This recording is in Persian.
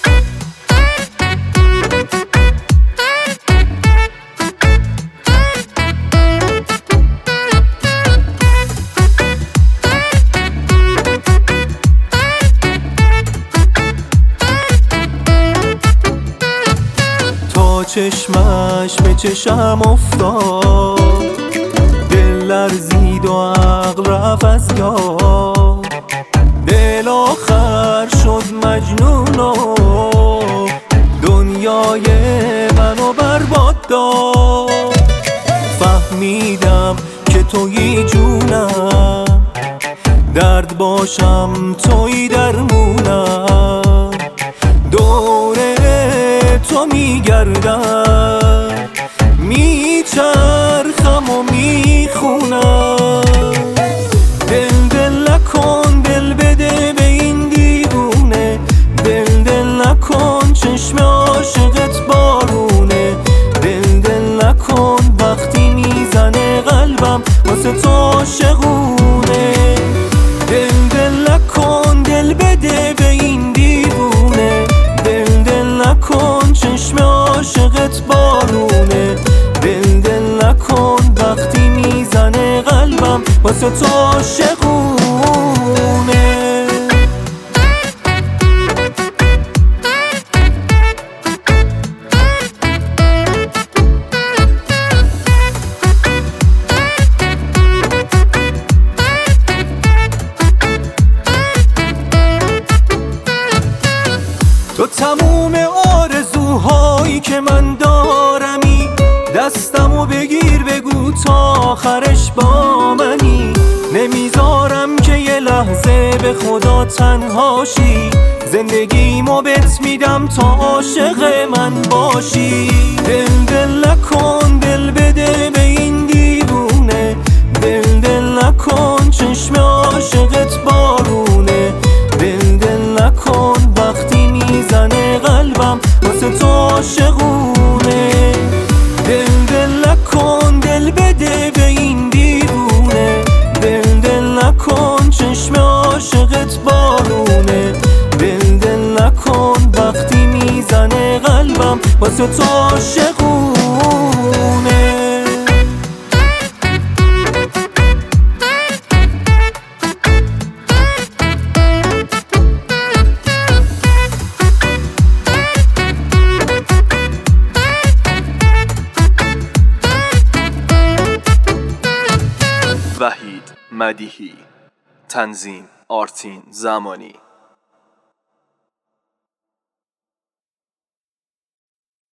چشمش به چشم افتاد، دل لرزید و عقل رفت از یاد. دل آخر شد مجنون و دنیای منو برباد داد. فهمیدم که تویی جونم، درد باشم تویی درمونم. دوره تو میگردم، میچرخم و میخونم. دل نکن، دل بده به این دیوونه. دل نکن، چشم عاشقت بارونه. دل نکن، وقتی میزنه قلبم واسه تو عاشقونه. دل نکن، دل بده به این دیوونه. دل نکن، چشم عاشقت بارونه. دل نکن، وقتی میزنه قلبم واسه تو عاشقونه. تو تموم آرزوهایی که من دارمی، دستمو بگیر بگو تا آخرش با منی. نمیذارم که یه لحظه به خدا تنهاشی، زندگیمو بهت میدم تا عاشق من باشی. دل نکن، دل بده به این دیوونه. دل نکن، چشم عاشقت بارونه. دل نکن، وقتی میزنه قلبم واسه تو عاشقونه. دل نکن، دل بده به این دیوونه. دل نکن، چشم عاشقت بارونه. دل نکن، وقتی میزنه قلبم واسه تو عاشقونه. وحید مدیحی، تنظیم آرتین زمانی.